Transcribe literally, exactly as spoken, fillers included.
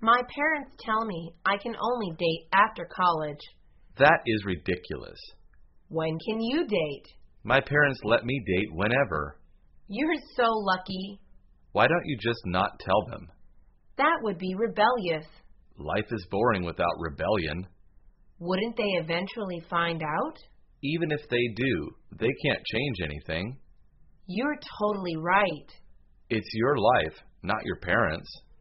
My parents tell me I can only date after college. That is ridiculous. When can you date? My parents let me date whenever. You're so lucky. Why don't you just not tell them? That would be rebellious. Life is boring without rebellion. Wouldn't they eventually find out? Even if they do, they can't change anything. You're totally right. It's your life, not your parents'.